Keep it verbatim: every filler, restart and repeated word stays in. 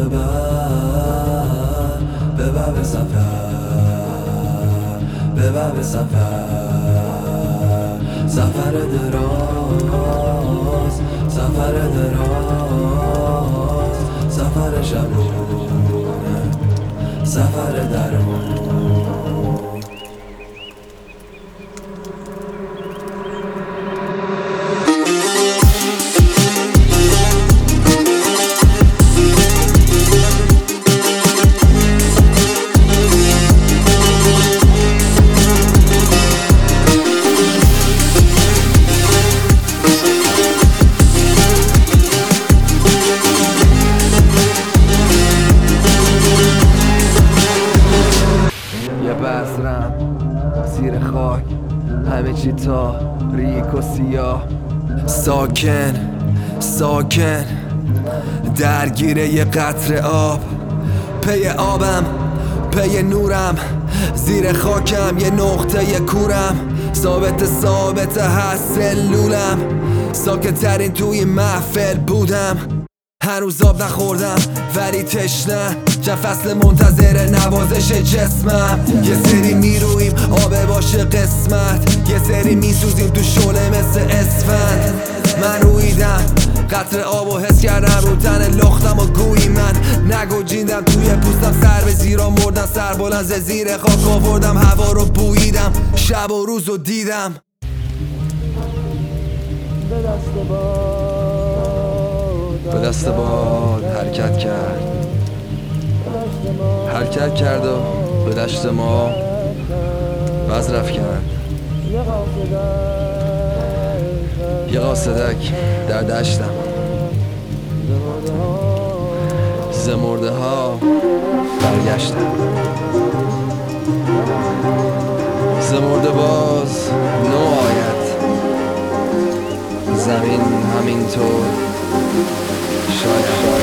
ببر ببر به سفر، ببر به سفر. سفر دراز، سفر دراز، سفر شبونه، سفر درمون. بذرم زیر خاک، همه چی تاریک و سیاه. ساکن ساکن درگیر یه قطره آب، پی آبم پی نورم، زیر خاکم یه نقطه یه کورم. ثابت ثابت هست سلولم، ساکت ترین توی محفل بودم. هنوز آب نخوردم ولی تشنه، چند فصل منتظر نوازش جسمم. یه سری میرویم آب باشه قسمت، یه سری میسوزیم تو شعله مثل اسفند. من رویدم قطر آب و حس کردم رو تن لختم و گویی من نگوجیندم. توی پوستم سر به زیرا مردم، سر بلند ز زیر خاک آوردم، هوا رو بوییدم، شب و روز رو دیدم. به دست باد، به دست باد حرکت کرد، حرکت کرد و به دشت ما وزرف کرد. یه قاصدک در دشتم، زمرده ها برگشتم. زمرده باز نو آید، زمین همینطور شاید